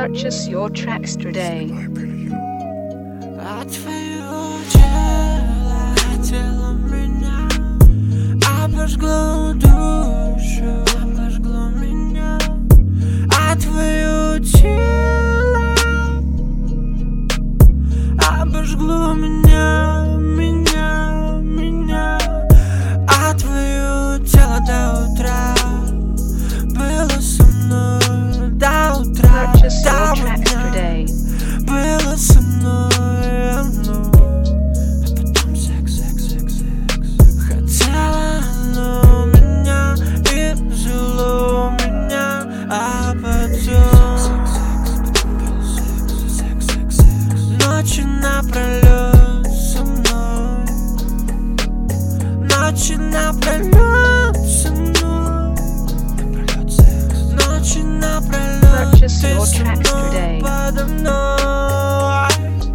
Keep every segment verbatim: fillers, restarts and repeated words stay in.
Purchase your tracks today. А твое тело хотело меня, обожгло душу, обожгло меня. А твое тело обожгло меня, меня, меня. А твое тело до утра было со мной, до утра, Purchase до your tracks дня today. было со мной, ну. А потом секс, секс, секс, секс. Хотела оно меня и взяло меня, а потом секс, секс, секс. Ночи напролёт со мной, ночи напролёт со мной, напролёт секс. Ночи напролёт Purchase ты your со tracks мной, today. подо мной.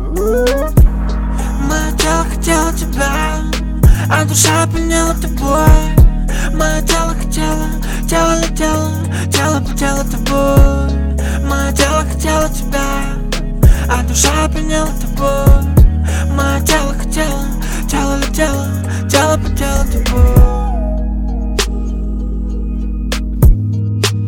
Мое тело хотело тебя, а душа пленела тобой. Мое тело хотело, тело летело, тело потело тобой. Мое тело хотело тебя, а душа пленела тобой. Мое тело хотело, тело летело, тело потело тобой.